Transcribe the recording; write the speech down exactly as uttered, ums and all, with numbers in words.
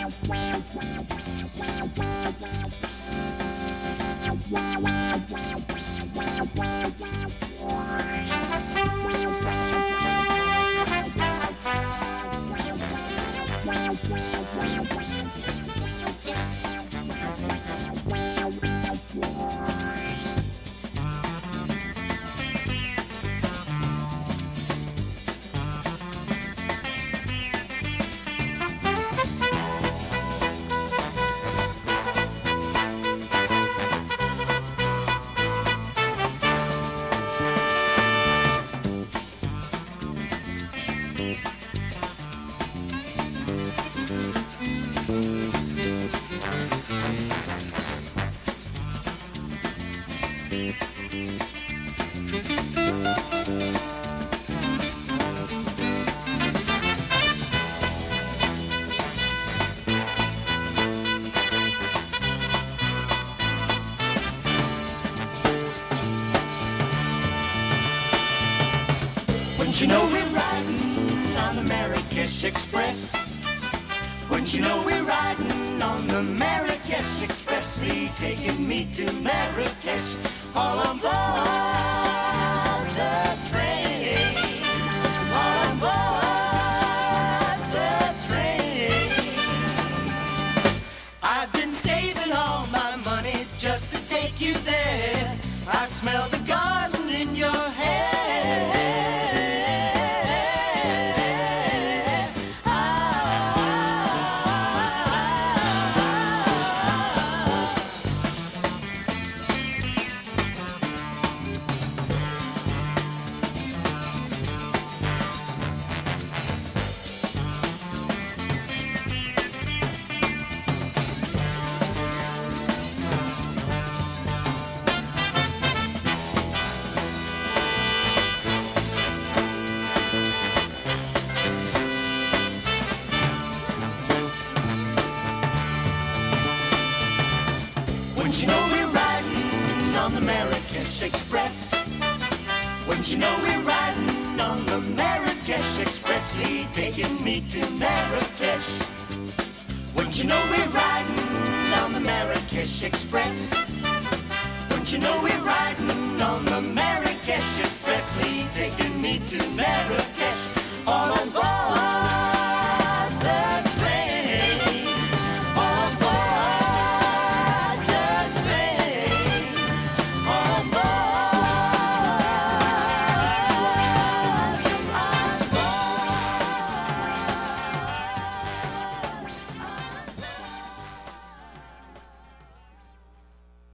Wouldn't you know we're riding on the Marrakesh Express? Wouldn't you know we're riding on the Marrakesh Express? Lee taking me to Marrakesh, all on board the train, all on board the train. I've been saving all my money just to take you there. I smell the garden in your hair. Wouldn't you know we're riding on the Marrakesh Express? Wouldn't you know we're riding on the Marrakesh Express? Lee taking me to Marrakesh. Wouldn't you know we're riding on the Marrakesh Express? Wouldn't you know we're riding on the Marrakesh Express? Lee taking me to Marrakesh.